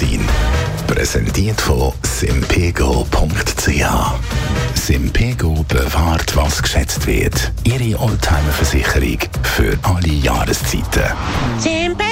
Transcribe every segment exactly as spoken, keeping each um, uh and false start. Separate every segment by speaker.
Speaker 1: Automagazin. Präsentiert von simpego punkt c h. Simpego bewahrt, was geschätzt wird. Ihre Oldtimer-Versicherung für alle Jahreszeiten.
Speaker 2: Simpego!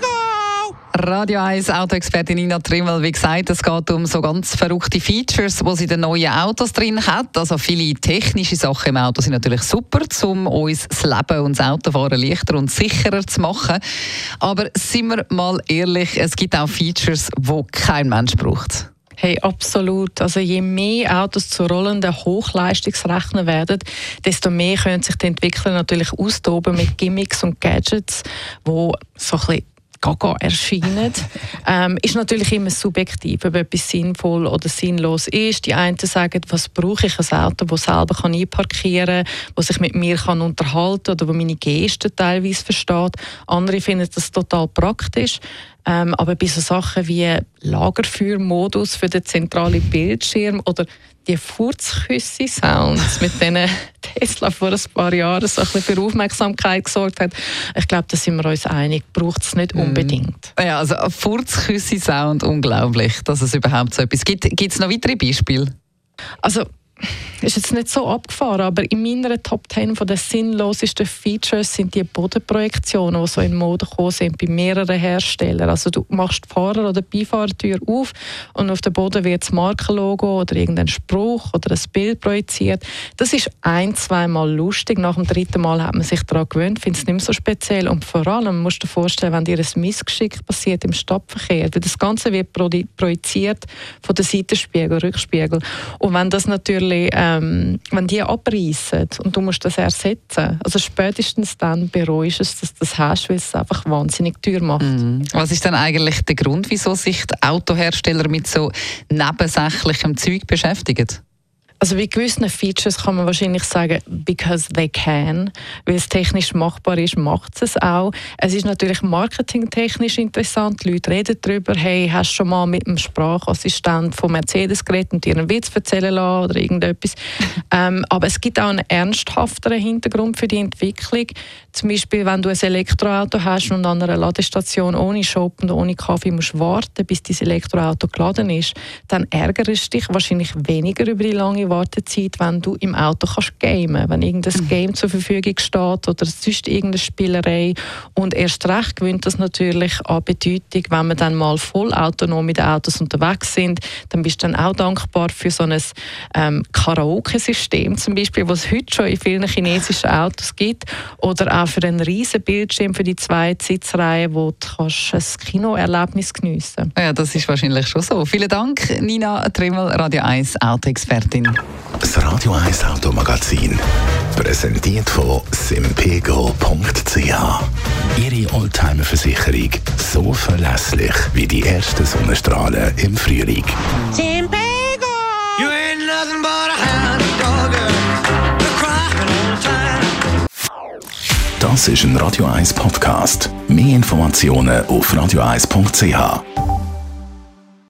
Speaker 2: Radio eins Autoexpertin Nina Trimmel. Wie gesagt, es geht um so ganz verrückte Features, die sie in den neuen Autos drin hat. Also viele technische Sachen im Auto sind natürlich super, um uns das Leben und das Autofahren leichter und sicherer zu machen. Aber sind wir mal ehrlich, es gibt auch Features, die kein Mensch braucht.
Speaker 3: Hey, absolut. Also je mehr Autos zu rollenden Hochleistungsrechner werden, desto mehr können sich die Entwickler natürlich austoben mit Gimmicks und Gadgets, die so ein bisschen gaga erscheinen. ähm, ist natürlich immer subjektiv, ob etwas sinnvoll oder sinnlos ist. Die einen sagen, was brauche ich, ein Auto, das selber kann einparkieren kann, das sich mit mir kann unterhalten kann oder das meine Gesten teilweise versteht. Andere finden das total praktisch. Ähm, aber bei so Sachen wie Lagerfeuermodus für den zentralen Bildschirm oder die Furzküsse-Sounds, mit denen Tesla vor ein paar Jahren so ein bisschen für Aufmerksamkeit gesorgt hat, ich glaube, da sind wir uns einig, braucht es nicht unbedingt.
Speaker 2: Mm. Ja, also Furzküsse-Sound, unglaublich, dass es überhaupt so etwas gibt. Gibt es noch weitere Beispiele?
Speaker 3: Also, ist jetzt nicht so abgefahren, aber in meiner Top zehn von den sinnlosesten Features sind die Bodenprojektionen, die so in Mode gekommen sind bei mehreren Herstellern. Also du machst die Fahrer- oder Beifahrertür auf und auf dem Boden wird das Markenlogo oder irgendein Spruch oder ein Bild projiziert. Das ist ein-, zweimal lustig. Nach dem dritten Mal hat man sich daran gewöhnt, findet es nicht mehr so speziell. Und vor allem musst du dir vorstellen, wenn dir ein Missgeschick passiert im Stadtverkehr, weil das Ganze wird projiziert von den Seitenspiegel, Rückspiegel. Und wenn das natürlich Ähm, wenn die abreißen und du musst das ersetzen, also spätestens dann bereust du es, dass du das hast, weil es einfach wahnsinnig teuer macht.
Speaker 2: Mm. Was ist denn eigentlich der Grund, wieso sich die Autohersteller mit so nebensächlichem Zeug beschäftigen?
Speaker 3: Also bei gewissen Features kann man wahrscheinlich sagen, because they can, weil es technisch machbar ist, macht es auch. Es ist natürlich marketingtechnisch interessant, die Leute reden darüber, hey, hast du schon mal mit einem Sprachassistent von Mercedes geredet und dir einen Witz erzählen lassen oder irgendetwas. ähm, aber es gibt auch einen ernsthafteren Hintergrund für die Entwicklung. Zum Beispiel, wenn du ein Elektroauto hast und an einer Ladestation ohne Shop und ohne Kaffee musst warten, bis dein Elektroauto geladen ist, dann ärgerst du dich wahrscheinlich weniger über die lange Wartezeit, wenn du im Auto kannst gamen, wenn irgendein Game zur Verfügung steht oder sonst irgendeine Spielerei. Und erst recht gewinnt das natürlich an Bedeutung, wenn wir dann mal voll autonom mit den Autos unterwegs sind, dann bist du dann auch dankbar für so ein ähm, Karaoke-System zum Beispiel, was es heute schon in vielen chinesischen Autos gibt, oder auch für einen riesen Bildschirm für die zweite Sitzreihe, wo du kannst ein Kinoerlebnis geniessen kannst.
Speaker 2: Ja, das ist wahrscheinlich schon so. Vielen Dank, Nina Trimmel, Radio eins Autoexpertin.
Speaker 1: Das Radio eins Automagazin, präsentiert von simpego punkt c h. Ihre Oldtimer-Versicherung, so verlässlich wie die ersten Sonnenstrahlen im Frühling.
Speaker 2: Simpego!
Speaker 4: You ain't nothing but a hound dog, you're crying all the time.
Speaker 1: Das ist ein Radio eins Podcast. Mehr Informationen auf radio eins punkt c h.